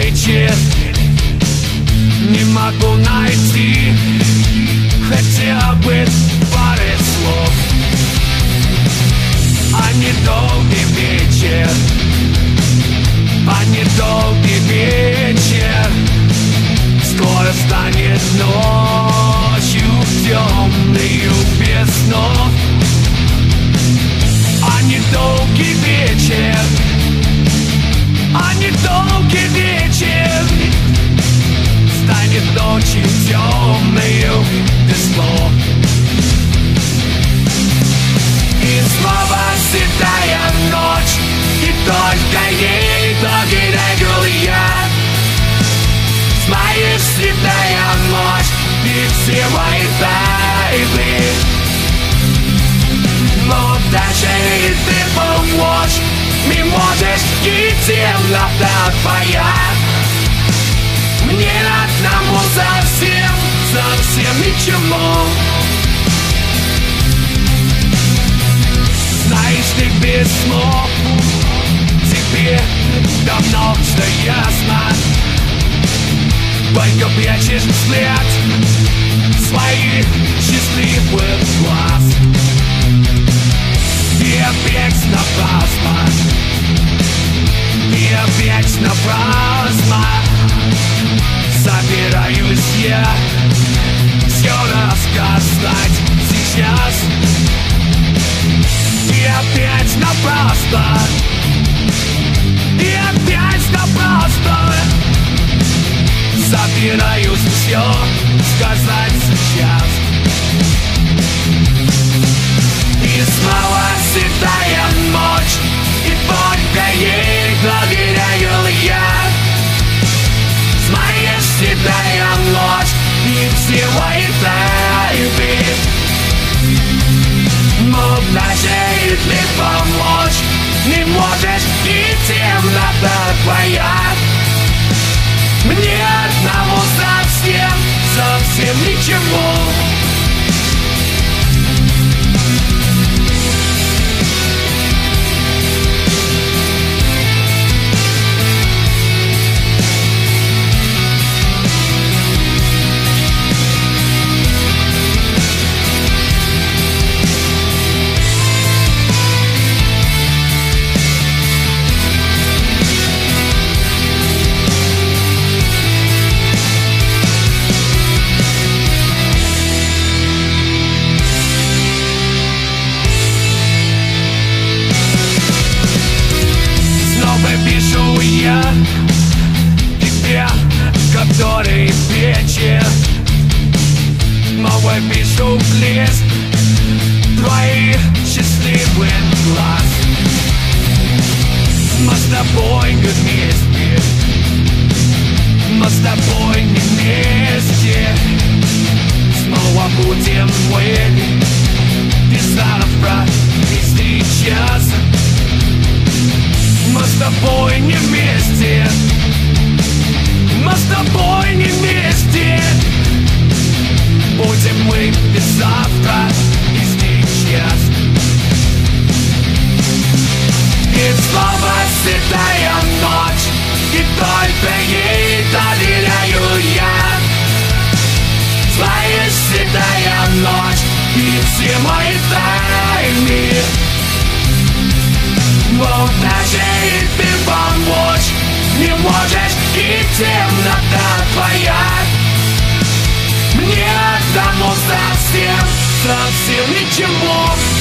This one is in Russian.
вечер не могу найти хотя бы пары слов. А недолгий вечер, а недолгий вечер скоро станет ночью темную без снов. А недолгий вечер, а недолгий вечер станет ночью темную без слов. И снова седая ночь, и только ей доверяю я. Знаешь, седая ночь, и все мои тайны. Но даже и ты помочь не можешь, и темнота твоя мне одному совсем, совсем ничего. Знаешь, ты без слов, тебе давно все ясно. Только прячешь взгляд своих счастливых глаз. И опять напрасно, и опять напрасно собираюсь я все рассказать сейчас. И опять напрасно, и опять напрасно собираюсь все сказать сейчас. И снова седая ночь, и только ей доверяю я. Знаешь, седая ночь, и все мои тайны. Но даже если помочь не можешь, и темнота твоя мне одному совсем, совсем ничего. Я тебе, который вечер, снова пишу блеск твоих счастливых глаз. Мы с тобой не вместе, мы с тобой не вместе. Снова будем мы и завтра, и сейчас. Мы с тобой не вместе, мы с тобой не вместе. Будем мы и завтра, и сейчас. И снова седая ночь, и только ей доверяю я. Знаешь, седая ночь, и все мои тайны. Но даже и ты помочь не можешь, и темнота твоя мне одному совсем, совсем ничего.